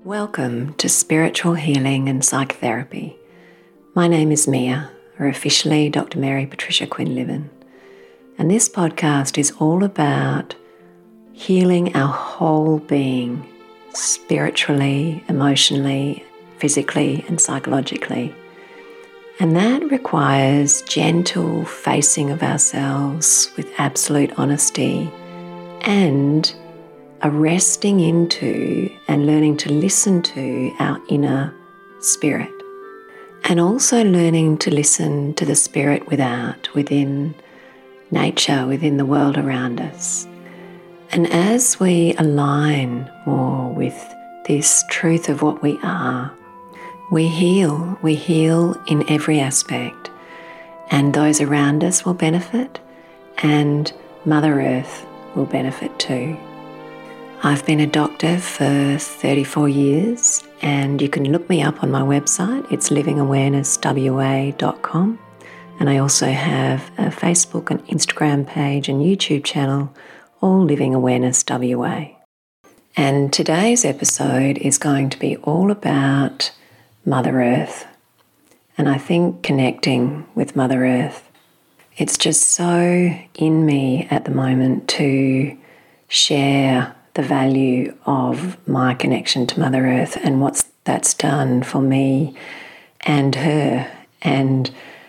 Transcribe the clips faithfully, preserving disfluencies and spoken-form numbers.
Welcome to Spiritual Healing and Psychotherapy. My name is Mia, or officially Doctor Mary Patricia Quinlivan, and this podcast is all about healing our whole being, spiritually, emotionally, physically and psychologically. And that requires gentle facing of ourselves with absolute honesty and a resting into and learning to listen to our inner spirit. And also learning to listen to the spirit without, within nature, within the world around us. And as we align more with this truth of what we are, we heal. We heal in every aspect. And those around us will benefit, and Mother Earth will benefit too. I've been a doctor for thirty-four years, and you can look me up on my website. It's living awareness w a dot com. And I also have a Facebook and Instagram page and YouTube channel, all Living Awareness W A. And today's episode is going to be all about Mother Earth. And I think connecting with Mother Earth. It's just so in me at the moment to share the value of my connection to Mother Earth and what that's done for me and her. And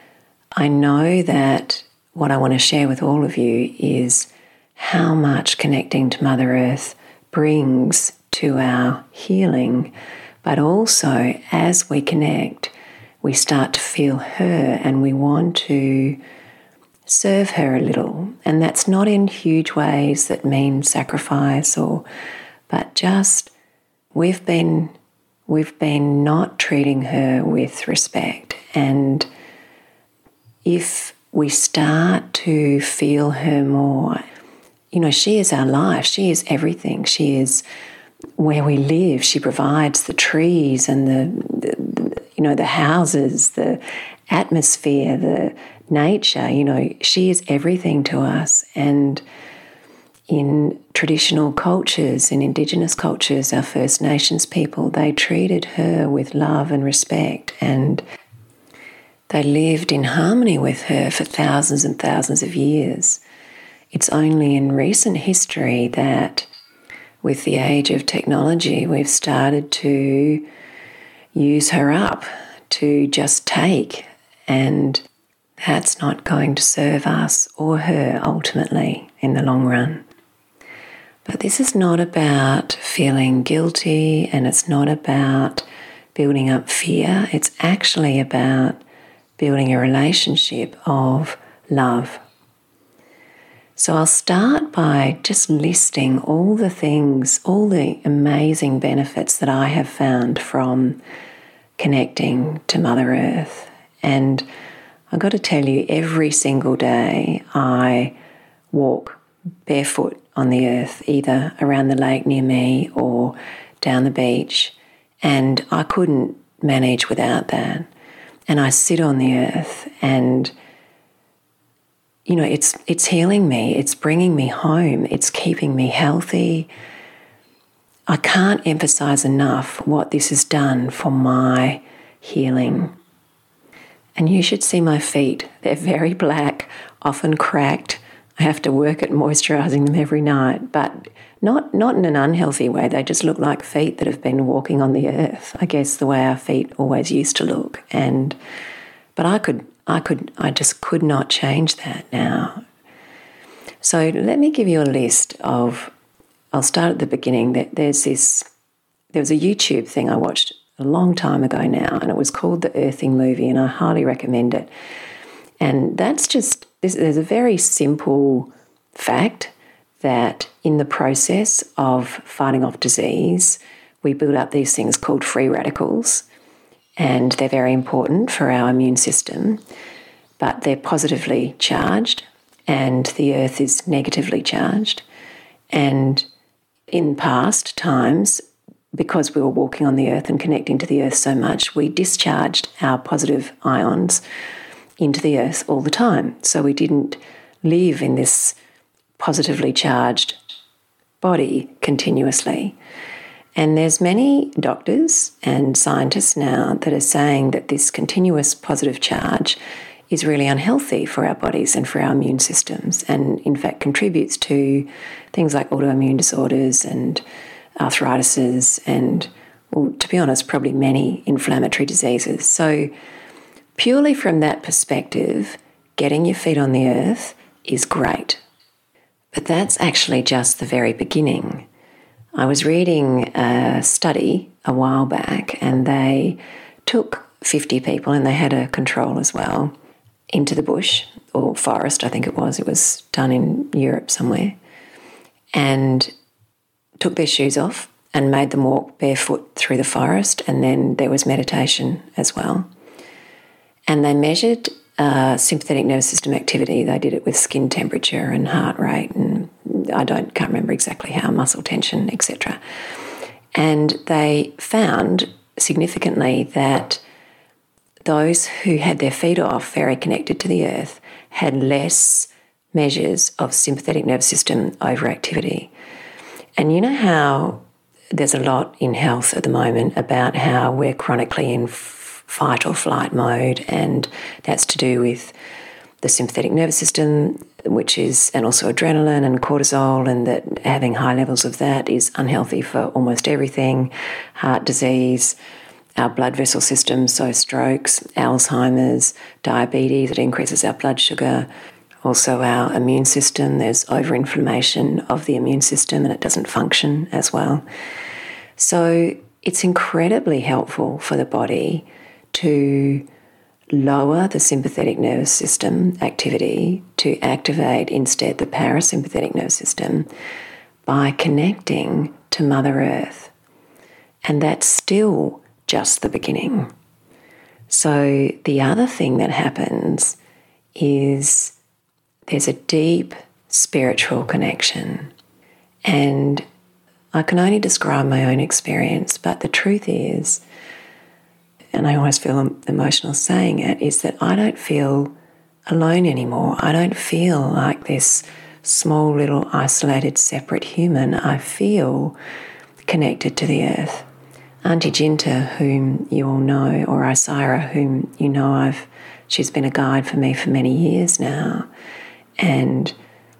I know that what I want to share with all of you is how much connecting to Mother Earth brings to our healing, but also as we connect, we start to feel her and we want to serve her a little. And that's not in huge ways that mean sacrifice or, but just we've been we've been not treating her with respect. And if we start to feel her more, you know, she is our life, she is everything, she is where we live, she provides the trees and the, the you know, the houses, the atmosphere, the nature, you know, she is everything to us. And in traditional cultures, in Indigenous cultures, our First Nations people, they treated her with love and respect, and they lived in harmony with her for thousands and thousands of years. It's only in recent history that with the age of technology, we've started to use her up, to just take, and that's not going to serve us or her ultimately in the long run. But this is not about feeling guilty, and it's not about building up fear. It's actually about building a relationship of love. So I'll start by just listing all the things, all the amazing benefits that I have found from connecting to Mother Earth. And I've got to tell you, every single day I walk barefoot on the earth, either around the lake near me or down the beach, and I couldn't manage without that. And I sit on the earth and, you know, it's it's healing me, it's bringing me home, it's keeping me healthy. I can't emphasize enough what this has done for my healing. And you should see my feet. They're very black, often cracked. I have to work at moisturising them every night, but not, not in an unhealthy way. They just look like feet that have been walking on the earth, I guess the way our feet always used to look. And but I could, I could, I just could not change that now. So let me give you a list of, I'll start at the beginning. There's this, there was a YouTube thing I watched a long time ago now, and it was called The Earthing Movie, and I highly recommend it. And that's just, this, there's a very simple fact that in the process of fighting off disease, we build up these things called free radicals, and they're very important for our immune system, but they're positively charged, and the earth is negatively charged. And in past times, because we were walking on the earth and connecting to the earth so much, we discharged our positive ions into the earth all the time. So we didn't live in this positively charged body continuously. And there's many doctors and scientists now that are saying that this continuous positive charge is really unhealthy for our bodies and for our immune systems, and in fact contributes to things like autoimmune disorders and arthritises and, well, to be honest, probably many inflammatory diseases. So purely from that perspective, getting your feet on the earth is great. But that's actually just the very beginning. I was reading a study a while back, and they took fifty people, and they had a control as well, into the bush or forest, I think it was. It was done in Europe somewhere, and took their shoes off and made them walk barefoot through the forest, and then there was meditation as well. And they measured uh, sympathetic nervous system activity. They did it with skin temperature and heart rate, and I don't can't remember exactly how, muscle tension, et cetera. And they found significantly that those who had their feet off, very connected to the earth, had less measures of sympathetic nervous system overactivity. And you know how there's a lot in health at the moment about how we're chronically in f- fight or flight mode, and that's to do with the sympathetic nervous system, which is, and also adrenaline and cortisol, and that having high levels of that is unhealthy for almost everything, heart disease, our blood vessel system, so strokes, Alzheimer's, diabetes, it increases our blood sugar. Also our immune system, there's overinflammation of the immune system and it doesn't function as well. So it's incredibly helpful for the body to lower the sympathetic nervous system activity, to activate instead the parasympathetic nervous system by connecting to Mother Earth. And that's still just the beginning. So the other thing that happens is there's a deep spiritual connection. And I can only describe my own experience, but the truth is, and I always feel emotional saying it, is that I don't feel alone anymore. I don't feel like this small little isolated separate human. I feel connected to the earth. Auntie Jinta, whom you all know, or Isira, whom you know, I've she's been a guide for me for many years now, and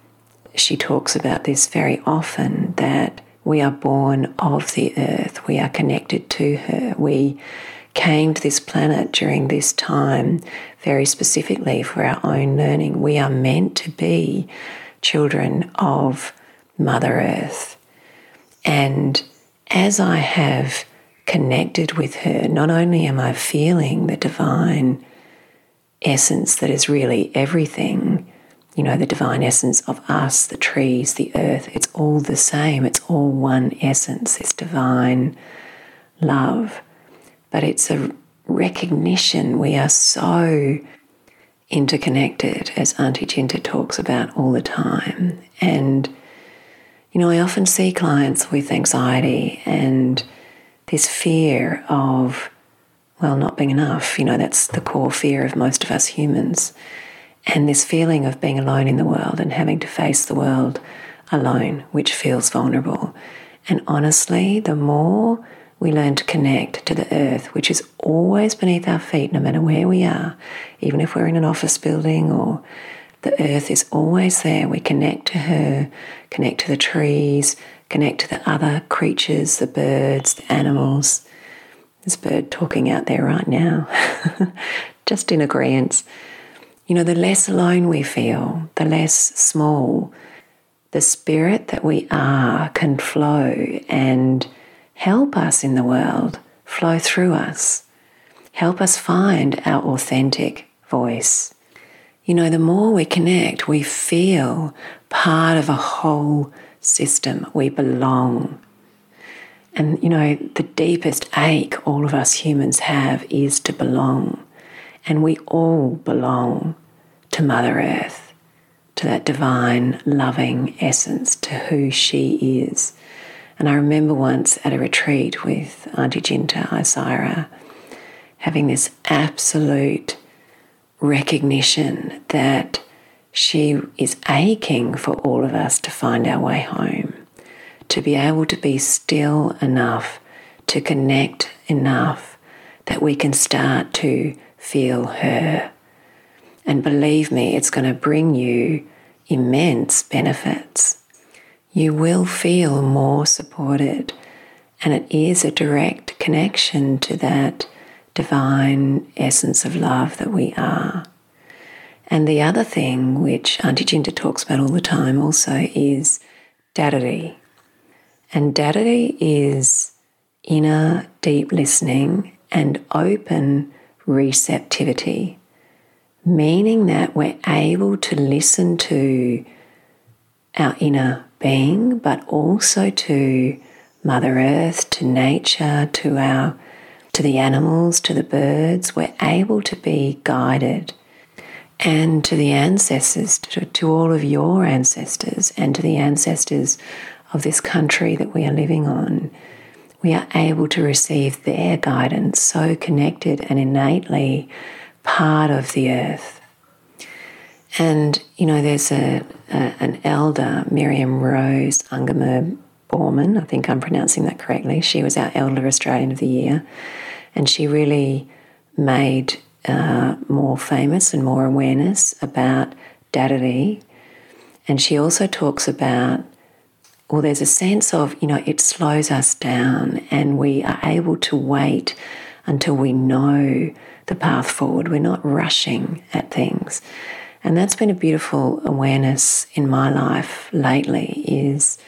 she talks about this very often, that we are born of the earth, we are connected to her. We came to this planet during this time very specifically for our own learning. We are meant to be children of Mother Earth. And as I have connected with her, not only am I feeling the divine essence that is really everything, you know, the divine essence of us, the trees, the earth, it's all the same. It's all one essence, this divine love. But it's a recognition we are so interconnected, as Auntie Jinta talks about all the time. And, you know, I often see clients with anxiety and this fear of, well, not being enough. You know, that's the core fear of most of us humans. And this feeling of being alone in the world and having to face the world alone, which feels vulnerable. And honestly, the more we learn to connect to the earth, which is always beneath our feet, no matter where we are, even if we're in an office building, or the earth is always there. We connect to her, connect to the trees, connect to the other creatures, the birds, the animals. There's a bird talking out there right now, just in agreeance. You know, the less alone we feel, the less small, the spirit that we are can flow and help us in the world, flow through us, help us find our authentic voice. You know, the more we connect, we feel part of a whole system. We belong. And, you know, the deepest ache all of us humans have is to belong. And we all belong to Mother Earth, to that divine, loving essence, to who she is. And I remember once at a retreat with Auntie Jinta, Isira, having this absolute recognition that she is aching for all of us to find our way home, to be able to be still enough, to connect enough that we can start to feel her. And believe me, it's going to bring you immense benefits. You will feel more supported, and it is a direct connection to that divine essence of love that we are. And the other thing, which Auntie Jinda talks about all the time also, is Dadirri. And Dadirri is inner deep listening and open receptivity, meaning that we're able to listen to our inner being, but also to Mother Earth, to nature, to our, to the animals, to the birds. We're able to be guided, and to the ancestors, to, to all of your ancestors, and to the ancestors of this country that we are living on. We are able to receive their guidance, so connected and innately part of the earth. And, you know, there's a, a an elder, Miriam Rose Ungermer Borman, I think I'm pronouncing that correctly. She was our Elder Australian of the Year, and she really made uh, more famous and more awareness about Dadirri. And she also talks about, well, there's a sense of, you know, it slows us down and we are able to wait until we know the path forward. We're not rushing at things. And that's been a beautiful awareness in my life lately, is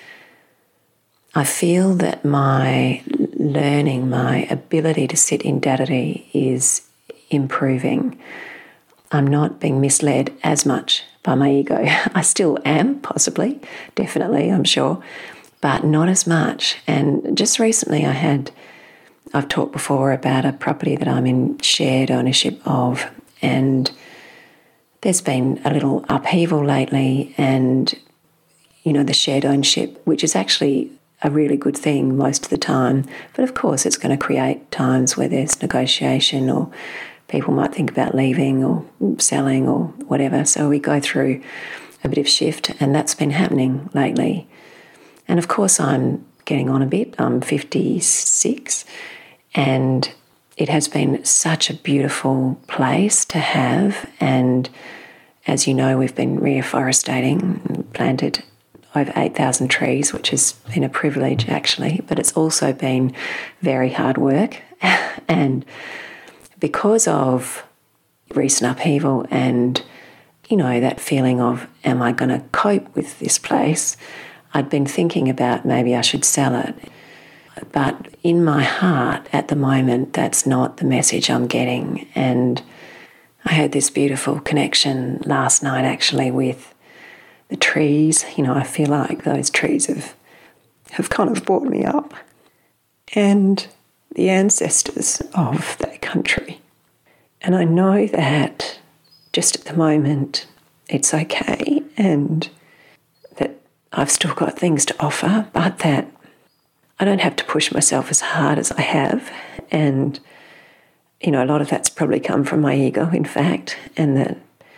I feel that my learning, my ability to sit in Dadirri is improving. I'm not being misled as much by my ego. I still am, possibly, definitely, I'm sure, but not as much. And just recently I had, I've talked before about a property that I'm in shared ownership of, and there's been a little upheaval lately, and, you know, the shared ownership, which is actually a really good thing most of the time, but of course it's going to create times where there's negotiation, or people might think about leaving or selling or whatever. So we go through a bit of shift, and that's been happening lately. And of course I'm getting on a bit. I'm fifty-six, and it has been such a beautiful place to have. And as you know, we've been reforestating, planted over eight thousand trees, which has been a privilege actually, but it's also been very hard work. And because of recent upheaval and, you know, that feeling of, am I going to cope with this place? I'd been thinking about maybe I should sell it. But in my heart at the moment, that's not the message I'm getting. And I had this beautiful connection last night actually with the trees. You know, I feel like those trees have, have kind of brought me up. And the ancestors of that country. And I know that just at the moment it's okay, and that I've still got things to offer, but that I don't have to push myself as hard as I have. And, you know, a lot of that's probably come from my ego, in fact, and that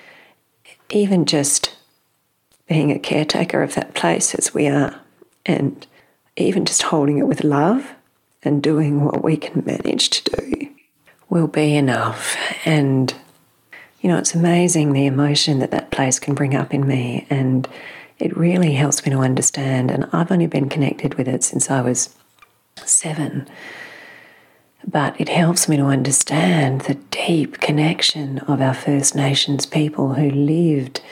even just being a caretaker of that place as we are, and even just holding it with love and doing what we can manage to do will be enough. And, you know, it's amazing the emotion that that place can bring up in me, and it really helps me to understand. And I've only been connected with it since I was seven, but it helps me to understand the deep connection of our First Nations people who lived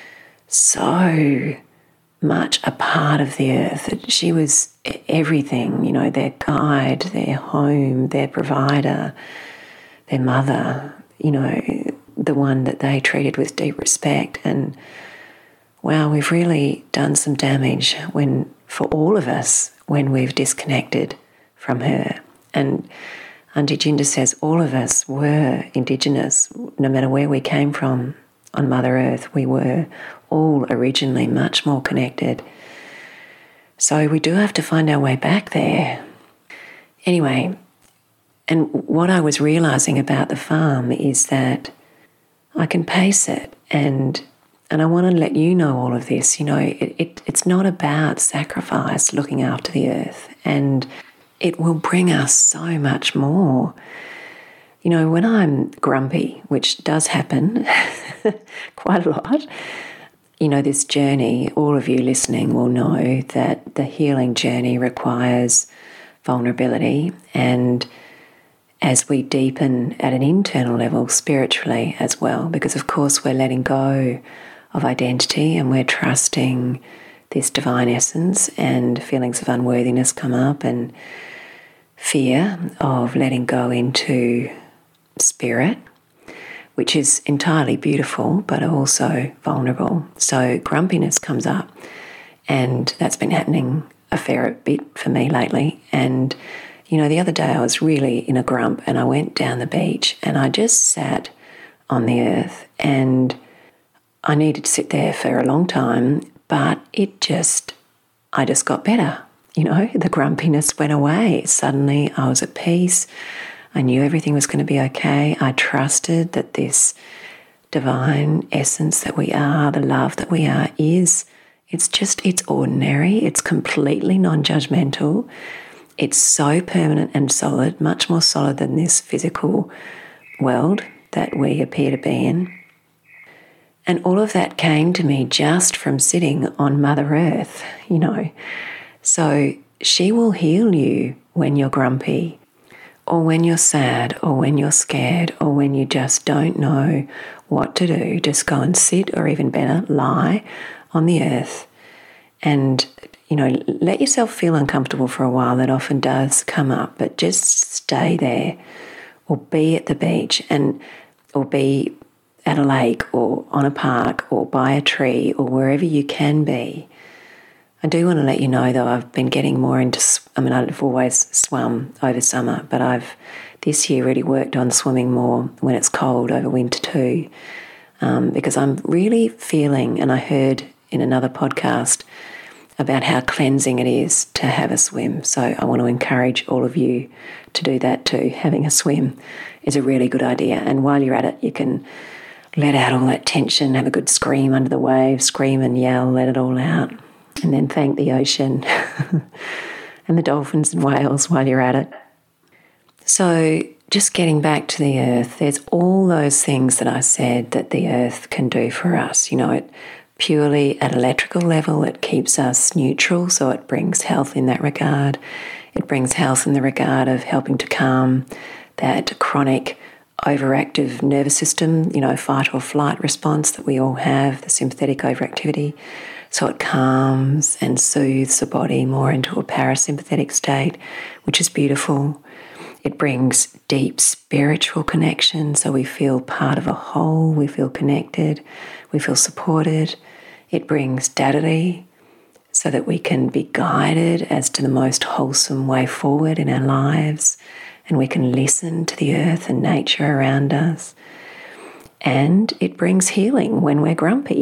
so much a part of the earth. She was everything, you know, their guide, their home, their provider, their mother, you know, the one that they treated with deep respect. And wow, we've really done some damage when, for all of us, when we've disconnected from her. And Auntie Jinda says all of us were Indigenous, no matter where we came from on Mother Earth. We were all originally much more connected. So we do have to find our way back there. Anyway, and what I was realising about the farm is that I can pace it, and And I want to let you know all of this. You know, it, it, it's not about sacrifice, looking after the earth, and it will bring us so much more. You know, when I'm grumpy, which does happen quite a lot, you know, this journey, all of you listening will know that the healing journey requires vulnerability, and as we deepen at an internal level spiritually as well, because of course we're letting go of identity and we're trusting this divine essence, and feelings of unworthiness come up and fear of letting go into spirit, which is entirely beautiful but also vulnerable. So grumpiness comes up, and that's been happening a fair bit for me lately. And you know, the other day I was really in a grump, and I went down the beach and I just sat on the earth, and I needed to sit there for a long time, but it just, I just got better. You know, the grumpiness went away. Suddenly I was at peace. I knew everything was going to be okay. I trusted that this divine essence that we are, the love that we are, is, it's just, it's ordinary. It's completely non-judgmental. It's so permanent and solid, much more solid than this physical world that we appear to be in. And all of that came to me just from sitting on Mother Earth, you know. So she will heal you when you're grumpy, or when you're sad, or when you're scared, or when you just don't know what to do. Just go and sit, or even better, lie on the earth and, you know, let yourself feel uncomfortable for a while. That often does come up, but just stay there, or be at the beach, and or be at a lake, or on a park, or by a tree, or wherever you can be. I do want to let you know, though, I've been getting more into, I mean, I've always swum over summer, but I've this year really worked on swimming more when it's cold over winter too, um, because I'm really feeling, and I heard in another podcast about how cleansing it is to have a swim. So I want to encourage all of you to do that too. Having a swim is a really good idea. And while you're at it, you can let out all that tension, have a good scream under the waves, scream and yell, let it all out. And then thank the ocean and the dolphins and whales while you're at it. So just getting back to the earth, there's all those things that I said that the earth can do for us. You know, it purely at electrical level, it keeps us neutral, so it brings health in that regard. It brings health in the regard of helping to calm that chronic overactive nervous system, you know, fight or flight response that we all have, the sympathetic overactivity. So it calms and soothes the body more into a parasympathetic state, which is beautiful. It brings deep spiritual connection, so we feel part of a whole, we feel connected, we feel supported. It brings dadarī, so that we can be guided as to the most wholesome way forward in our lives, and we can listen to the earth and nature around us. And it brings healing when we're grumpy.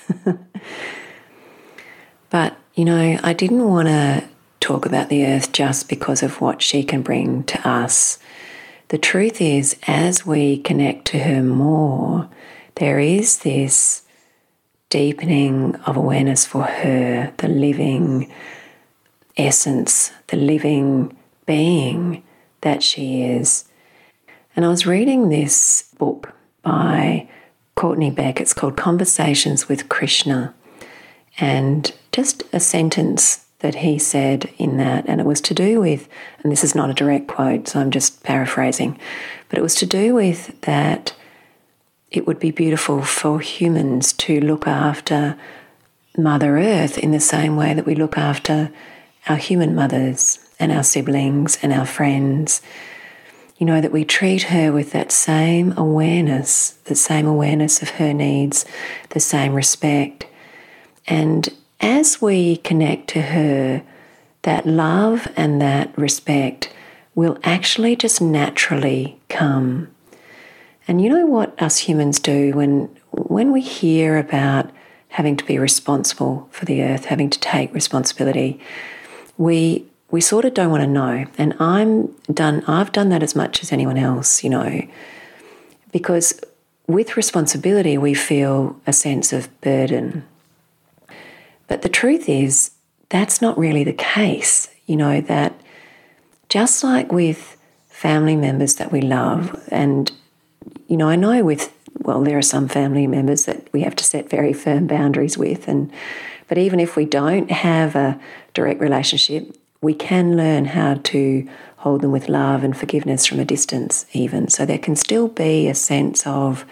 But, you know, I didn't want to talk about the earth just because of what she can bring to us. The truth is, as we connect to her more, there is this deepening of awareness for her, the living essence, the living being that she is. And I was reading this book by Courtney Beck. It's called Conversations with Krishna. And just a sentence that he said in that, and it was to do with, and this is not a direct quote, so I'm just paraphrasing, but it was to do with that it would be beautiful for humans to look after Mother Earth in the same way that we look after our human mothers and our siblings and our friends. You know, that we treat her with that same awareness, the same awareness of her needs, the same respect. And as we connect to her, that love and that respect will actually just naturally come. And you know what us humans do when when we hear about having to be responsible for the earth, having to take responsibility, we we sort of don't want to know. And I'm done I've done that as much as anyone else, you know, because with responsibility, we feel a sense of burden. But the truth is, that's not really the case. You know, that just like with family members that we love, and, you know, I know with, well, there are some family members that we have to set very firm boundaries with, and but even if we don't have a direct relationship, we can learn how to hold them with love and forgiveness from a distance even. So there can still be a sense of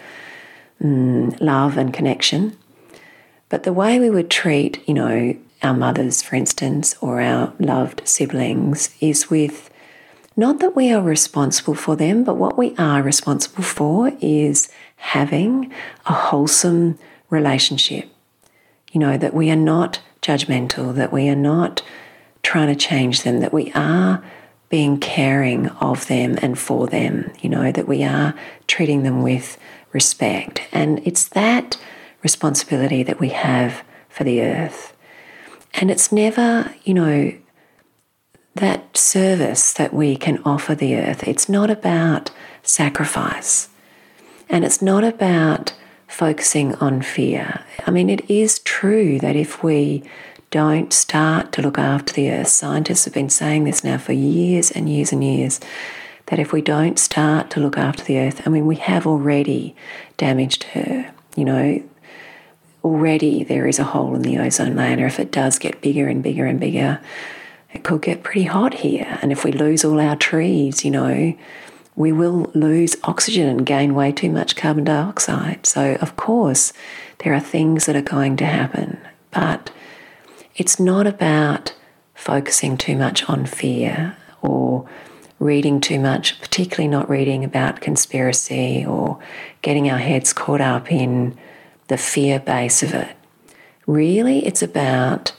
mm, love and connection. But the way we would treat, you know, our mothers, for instance, or our loved siblings is with, not that we are responsible for them, but what we are responsible for is having a wholesome relationship. You know, that we are not judgmental, that we are not trying to change them, that we are being caring of them and for them, you know, that we are treating them with respect. And it's that responsibility that we have for the earth. And it's never, you know, that service that we can offer the earth. It's not about sacrifice. And it's not about focusing on fear. I mean, it is true that if we don't start to look after the earth, scientists have been saying this now for years and years and years, that if we don't start to look after the earth, I mean, we have already damaged her. You know, already there is a hole in the ozone layer. If it does get bigger and bigger and bigger, it could get pretty hot here. And if we lose all our trees, you know, we will lose oxygen and gain way too much carbon dioxide. So, of course, there are things that are going to happen. But it's not about focusing too much on fear or reading too much, particularly not reading about conspiracy or getting our heads caught up in the fear base of it. Really, it's about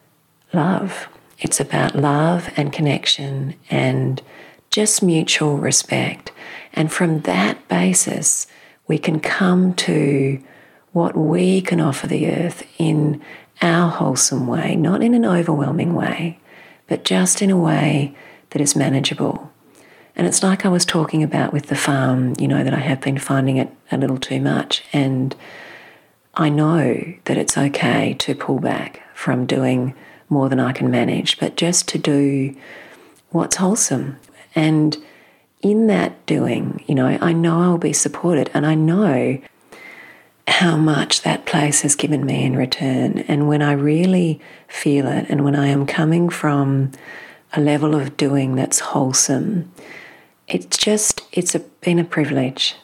love. It's about love and connection and just mutual respect. And from that basis, we can come to what we can offer the earth in our wholesome way, not in an overwhelming way, but just in a way that is manageable. And it's like I was talking about with the farm, you know, that I have been finding it a little too much. And I know that it's okay to pull back from doing more than I can manage, but just to do what's wholesome. And in that doing, you know, I know I'll be supported, and I know how much that place has given me in return. And when I really feel it, and when I am coming from a level of doing that's wholesome, it's just, it's a, been a privilege.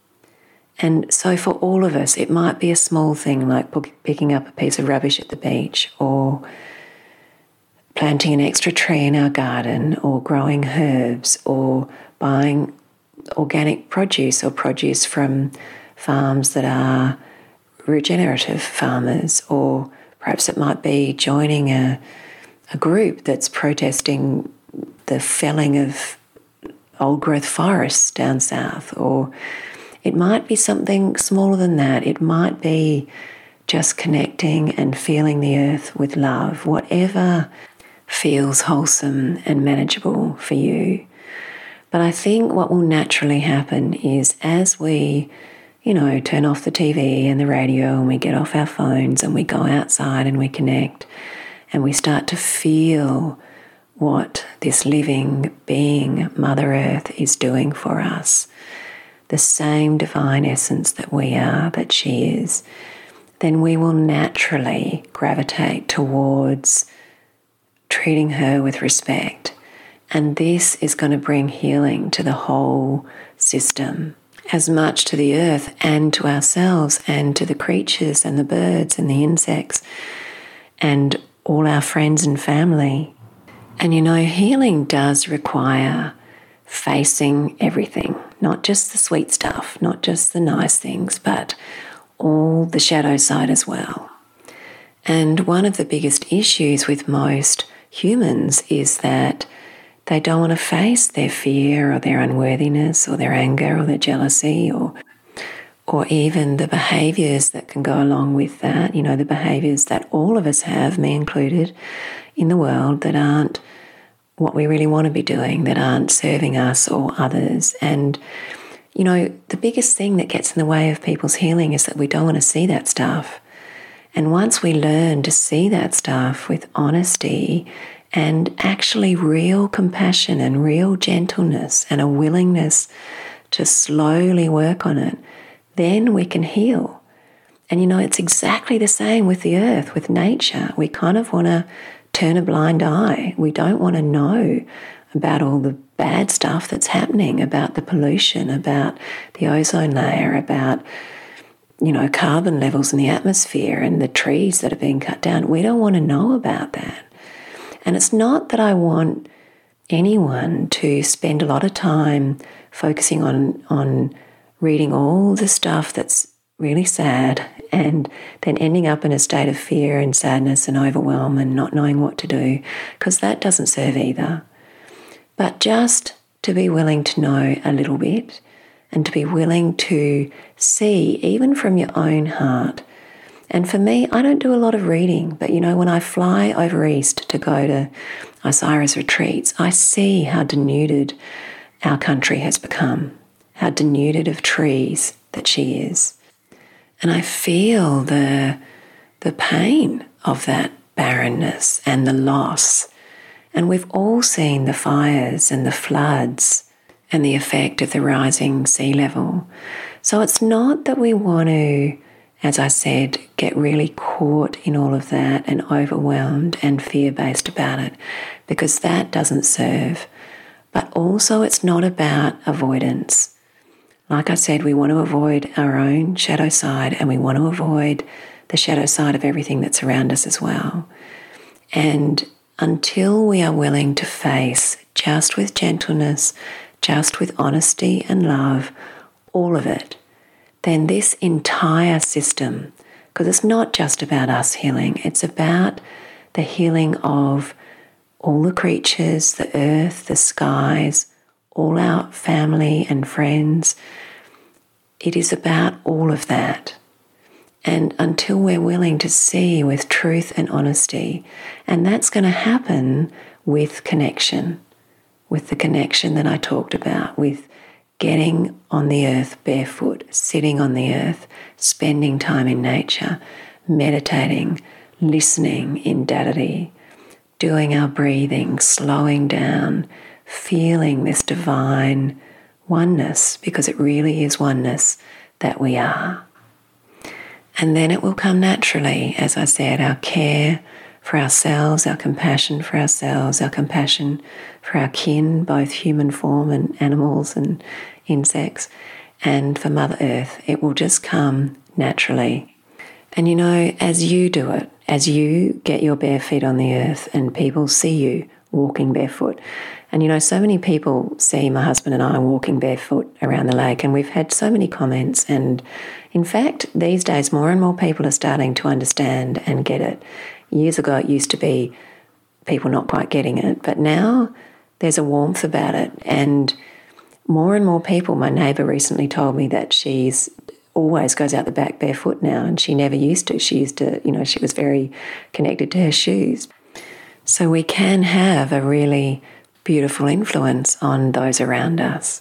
And so for all of us, it might be a small thing like picking up a piece of rubbish at the beach, or planting an extra tree in our garden, or growing herbs, or buying organic produce or produce from farms that are regenerative farmers, or perhaps it might be joining a, a group that's protesting the felling of old-growth forests down south, or it might be something smaller than that. It might be just connecting and feeling the earth with love, whatever feels wholesome and manageable for you. But I think what will naturally happen is as we, you know, turn off the T V and the radio and we get off our phones and we go outside and we connect and we start to feel what this living being, Mother Earth, is doing for us, the same divine essence that we are, that she is, then we will naturally gravitate towards treating her with respect. And this is going to bring healing to the whole system, as much to the earth and to ourselves and to the creatures and the birds and the insects and all our friends and family. And you know, healing does require facing everything, not just the sweet stuff, not just the nice things, but all the shadow side as well. And one of the biggest issues with most humans is that they don't want to face their fear or their unworthiness or their anger or their jealousy or or even the behaviours that can go along with that, you know, the behaviours that all of us have, me included, in the world that aren't what we really want to be doing, that aren't serving us or others. And, you know, the biggest thing that gets in the way of people's healing is that we don't want to see that stuff. And once we learn to see that stuff with honesty and actually real compassion and real gentleness and a willingness to slowly work on it, then we can heal. And you know, it's exactly the same with the earth, with nature. We kind of want to turn a blind eye. We don't want to know about all the bad stuff that's happening, about the pollution, about the ozone layer, about, you know, carbon levels in the atmosphere and the trees that are being cut down. We don't want to know about that. And it's not that I want anyone to spend a lot of time focusing on, on reading all the stuff that's really sad and then ending up in a state of fear and sadness and overwhelm and not knowing what to do, because that doesn't serve either. But just to be willing to know a little bit and to be willing to see, even from your own heart. And for me, I don't do a lot of reading, but you know, when I fly over east to go to Isira's retreats, I see how denuded our country has become, how denuded of trees that she is. And I feel the, the pain of that barrenness and the loss. And we've all seen the fires and the floods and the effect of the rising sea level. So it's not that we want to, as I said, get really caught in all of that and overwhelmed and fear-based about it, because that doesn't serve. But also it's not about avoidance. Like I said, we want to avoid our own shadow side, and we want to avoid the shadow side of everything that's around us as well. And until we are willing to face, just with gentleness, just with honesty and love, all of it, then this entire system, because it's not just about us healing, it's about the healing of all the creatures, the earth, the skies, all our family and friends. It is about all of that. And until we're willing to see with truth and honesty, and that's going to happen with connection, with the connection that I talked about, with getting on the earth barefoot, sitting on the earth, spending time in nature, meditating, listening in Dadari, doing our breathing, slowing down, feeling this divine oneness, because it really is oneness that we are. And then it will come naturally, as I said, our care for ourselves, our compassion for ourselves, our compassion for our kin, both human form and animals and insects, and for Mother Earth. It will just come naturally. And you know, as you do it, as you get your bare feet on the earth and people see you walking barefoot, and you know, so many people see my husband and I walking barefoot around the lake, and we've had so many comments. And in fact, these days, more and more people are starting to understand and get it. Years ago, it used to be people not quite getting it, but now there's a warmth about it. And more and more people, my neighbour recently told me that she's always goes out the back barefoot now, and she never used to. She used to, you know, she was very connected to her shoes. So we can have a really beautiful influence on those around us.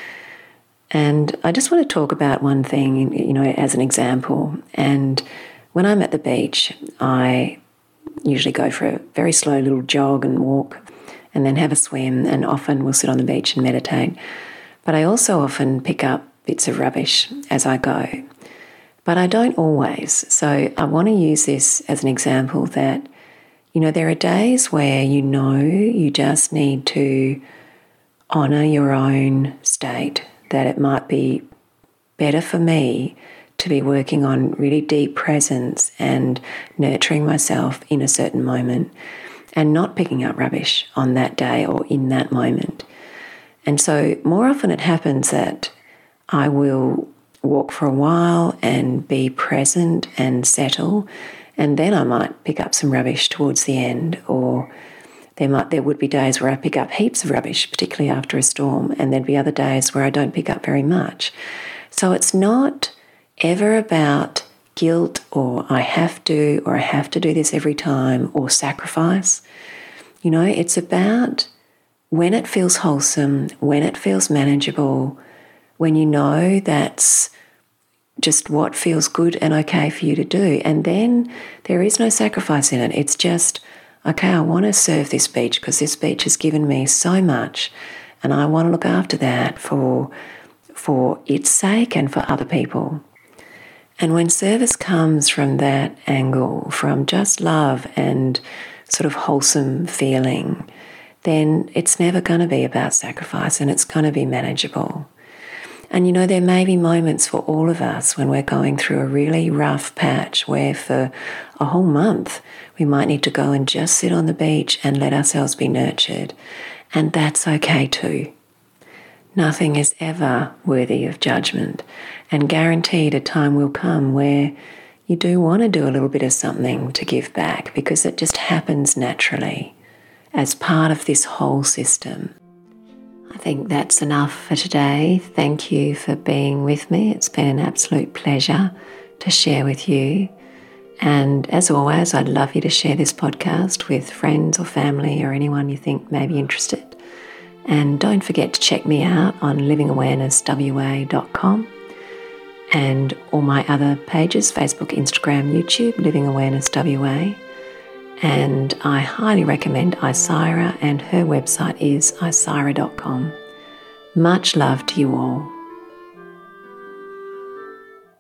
And I just want to talk about one thing, you know, as an example. And when I'm at the beach, I usually go for a very slow little jog and walk and then have a swim, and often we'll sit on the beach and meditate. But I also often pick up bits of rubbish as I go. But I don't always. So I want to use this as an example that, you know, there are days where you know you just need to honour your own state, that it might be better for me to be working on really deep presence and nurturing myself in a certain moment and not picking up rubbish on that day or in that moment. And so more often it happens that I will walk for a while and be present and settle, and then I might pick up some rubbish towards the end, or there might there would be days where I pick up heaps of rubbish, particularly after a storm, and there'd be other days where I don't pick up very much. So it's not ever about guilt or I have to, or I have to do this every time, or sacrifice. You know, it's about when it feels wholesome, when it feels manageable, when you know that's just what feels good and okay for you to do. And then there is no sacrifice in it. It's just, okay, I want to serve this beach because this beach has given me so much, and I want to look after that for, for its sake and for other people. And when service comes from that angle, from just love and sort of wholesome feeling, then it's never going to be about sacrifice, and it's going to be manageable. And you know, there may be moments for all of us when we're going through a really rough patch where for a whole month we might need to go and just sit on the beach and let ourselves be nurtured. And that's okay too. Nothing is ever worthy of judgment, and guaranteed a time will come where you do want to do a little bit of something to give back, because it just happens naturally as part of this whole system. I think that's enough for today. Thank you for being with me. It's been an absolute pleasure to share with you. And as always, I'd love you to share this podcast with friends or family or anyone you think may be interested. And don't forget to check me out on living awareness w a dot com and all my other pages, Facebook, Instagram, YouTube, Living Awareness W A. And I highly recommend Isira, and her website is isira dot com. Much love to you all.